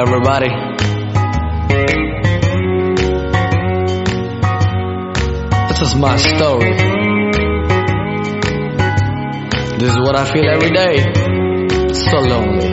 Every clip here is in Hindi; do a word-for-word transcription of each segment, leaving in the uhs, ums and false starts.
everybody. This is my story. This is what I feel every day. So lonely.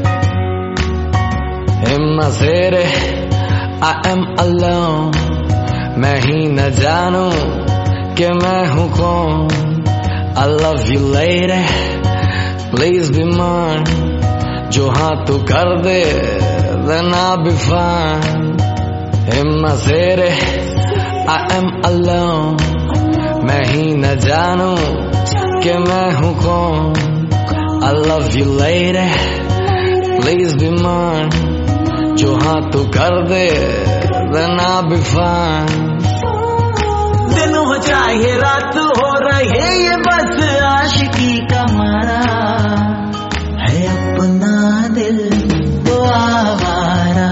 In my city, I am alone. मैं ही न जानूं कि मैं हूँ कौन. I love you lady, please be mine. जो हाँ तू कर दे, then I'll be fine. In my city, I am alone. मैं ही न जानूं कि मैं हूँ कौन. I love you lady, please be mine. जो हाँ तू कर दे, then I'll be fine. दिन हो चाहे रात हो रहे ये बस आशिकी का मारा है. अपना दिल तो आवारा.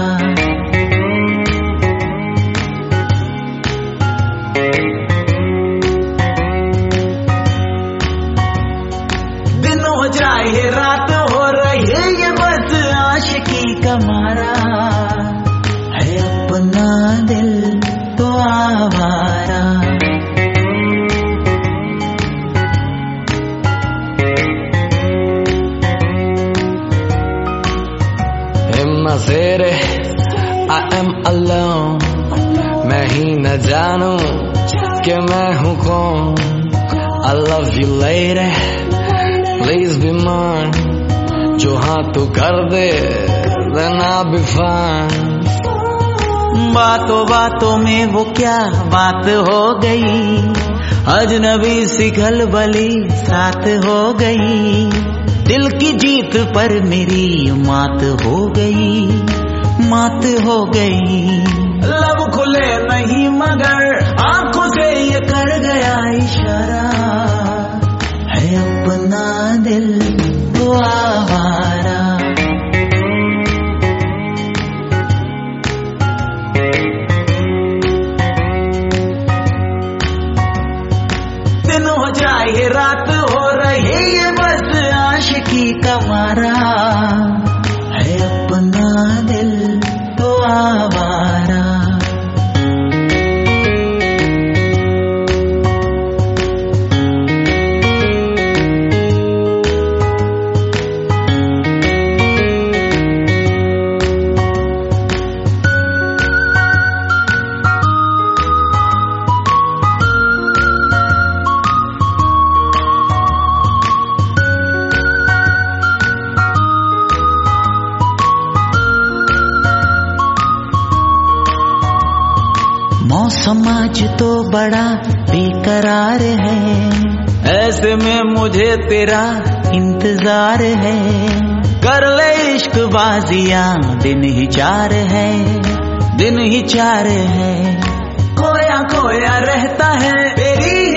दिन हो चाहे रात हो रहे ये बस आशिकी का मारा है. अपना दिल तो आवारा. City, I am alone. मैं ही न जानूं कि मैं हूँ कौन. I love you lady, please be mine. जो हाँ तू कर दे, then I'll be fine. बातों बातों में वो क्या बात हो गई. अजनबी सी खलबली साथ हो गई. दिल की जीत पर मेरी मात हो गई, मात हो गई. लब खुले नहीं मगर आंखों से ये कर गया इशारा है. अपना दिल तो आवारा. दिन हो जाए रात हो रहे ये बस आशिकी का मारा है. अपना दिल तो आवारा. मौसम आज तो बड़ा बेकरार है. ऐसे में मुझे तेरा इंतजार है. कर ले इश्क बाजियां दिन ही चार है, दिन ही चार है. खोया खोया रहता है तेरी